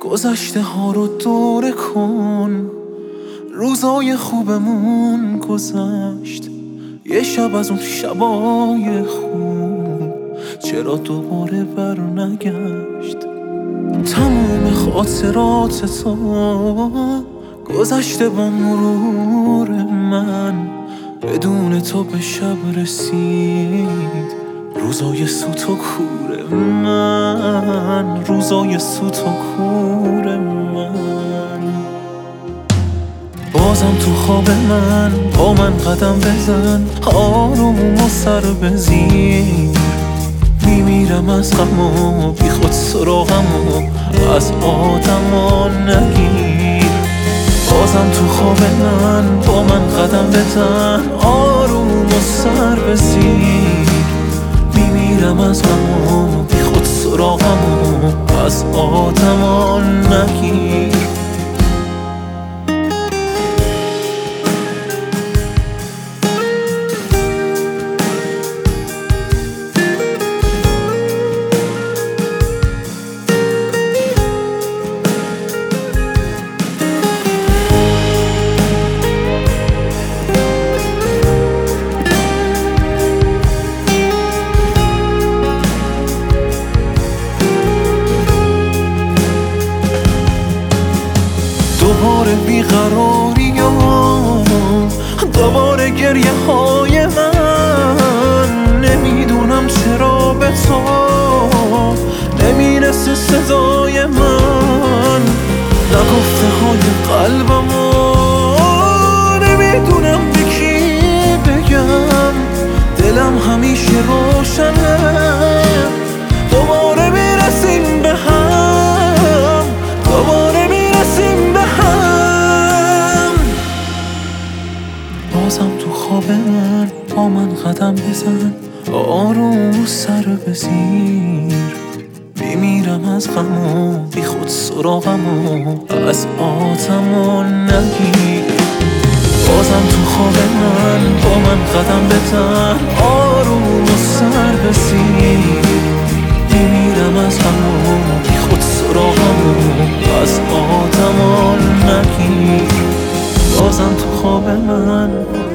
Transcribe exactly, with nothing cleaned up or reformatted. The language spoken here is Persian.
گذشته ها رو دوره کن، روزای خوبمون گذشت. یه شب از اون شبای خوب چرا دوباره بر نگشت؟ تموم خاطرات تو گذشته با مرور من، بدون تو به شب رسید روزای سوت و کور من، روزای سوت و کور من. بازم تو خواب من با من قدم بزن، آروم و سر بزیر. میمیرم از غم و بی خود سراغم و از آدما نگیر. بازم تو خواب من با من قدم بزن، آروم و سر بزیر. میمیرم از غم و بی خود سراغم و از آدما نگیر. دوباره بیقراری ها، دوباره گریه های من. نمیدونم چرا به تو نمیرسه صدای من، نگفته های قلبمو نمیدونم به کی بگم. دلم همیشه روشنه، دوباره میرسیم به هم، دوباره میرسیم به هم. بازم تو خواب من با من قدم بزن، آروم سر بزیر. میمیرم از غم و بی خود سراغم و از آدما نگیر. بازم تو خواب من با من قدم بزن، آروم سر بزیر. میمیرم از غم و بی خود سراغم و از آدما نگیر. بازم تو خواب من